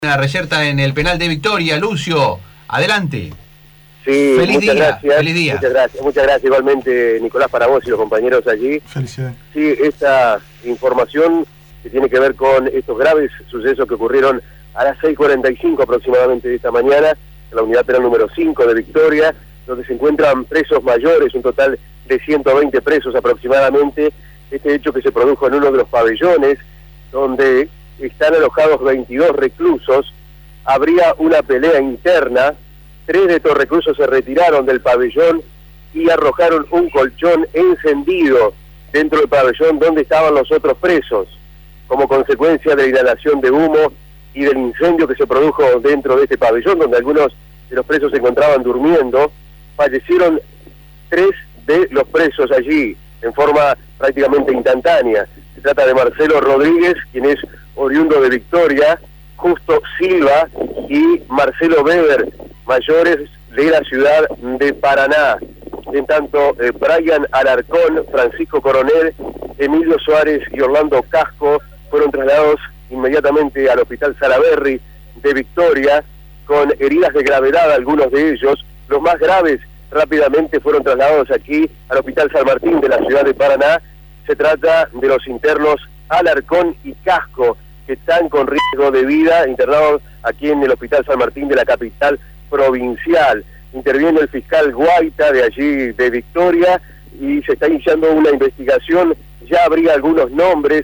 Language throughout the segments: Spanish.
Una reyerta en el penal de Victoria. Lucio, adelante. Sí, feliz día, gracias. Feliz día. Muchas gracias igualmente, Nicolás, para vos y los compañeros allí. Felicidades. Sí, esta información que tiene que ver con estos graves sucesos que ocurrieron a las 6:45 aproximadamente de esta mañana, en la unidad penal número 5 de Victoria, donde se encuentran presos mayores, un total de 120 presos aproximadamente. Este hecho que se produjo en uno de los pabellones, donde están alojados 22 reclusos, habría una pelea interna. 3 de estos reclusos se retiraron del pabellón y arrojaron un colchón encendido dentro del pabellón donde estaban los otros presos. Como consecuencia de la inhalación de humo y del incendio que se produjo dentro de este pabellón, donde algunos de los presos se encontraban durmiendo, fallecieron 3 de los presos allí en forma prácticamente instantánea. Se trata de Marcelo Rodríguez, quien es oriundo de Victoria, Justo Silva y Marcelo Weber, mayores de la ciudad de Paraná. En tanto, Brian Alarcón, Francisco Coronel, Emilio Suárez y Orlando Casco fueron trasladados inmediatamente al Hospital Salaberry de Victoria, con heridas de gravedad algunos de ellos. Los más graves rápidamente fueron trasladados aquí al Hospital San Martín de la ciudad de Paraná. Se trata de los internos Alarcón y Casco, que están con riesgo de vida, internados aquí en el Hospital San Martín de la capital provincial. Interviene el fiscal Guaita de allí de Victoria y se está iniciando una investigación. Ya habría algunos nombres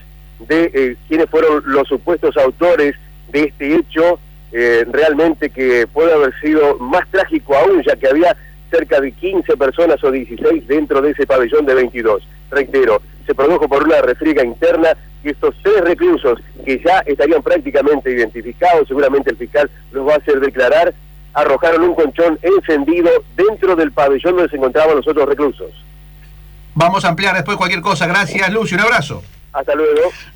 de quienes fueron los supuestos autores de este hecho, realmente que puede haber sido más trágico aún, ya que había cerca de 15 personas o 16 dentro de ese pabellón de 22. Reitero, se produjo por una refriega interna y estos 3 reclusos, que ya estarían prácticamente identificados, seguramente el fiscal los va a hacer declarar, arrojaron un colchón encendido dentro del pabellón donde se encontraban los otros reclusos. Vamos a ampliar después cualquier cosa. Gracias, Lucio. Un abrazo. Hasta luego.